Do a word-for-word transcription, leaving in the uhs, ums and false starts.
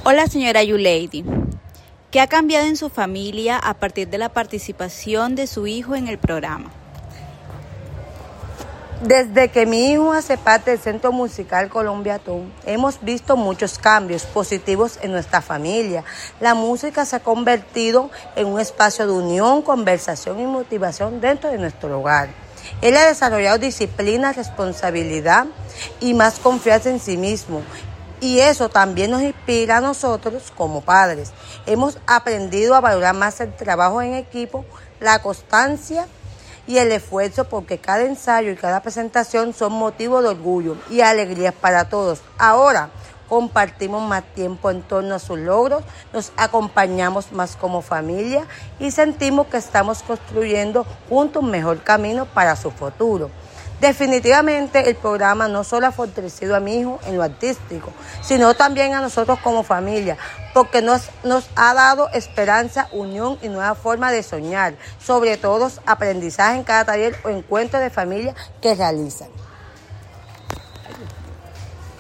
Hola, señora Yuleidi. ¿Qué ha cambiado en su familia a partir de la participación de su hijo en el programa? Desde que mi hijo hace parte del Centro Musical Colombiatón, hemos visto muchos cambios positivos en nuestra familia. La música se ha convertido en un espacio de unión, conversación y motivación dentro de nuestro hogar. Él ha desarrollado disciplina, responsabilidad y más confianza en sí mismo. Y eso también nos inspira a nosotros como padres. Hemos aprendido a valorar más el trabajo en equipo, la constancia y el esfuerzo, porque cada ensayo y cada presentación son motivo de orgullo y alegría para todos. Ahora compartimos más tiempo en torno a sus logros, nos acompañamos más como familia y sentimos que estamos construyendo juntos un mejor camino para su futuro. Definitivamente el programa no solo ha fortalecido a mi hijo en lo artístico, sino también a nosotros como familia, porque nos, nos ha dado esperanza, unión y nueva forma de soñar, sobre todo aprendizaje en cada taller o encuentro de familia que realizan.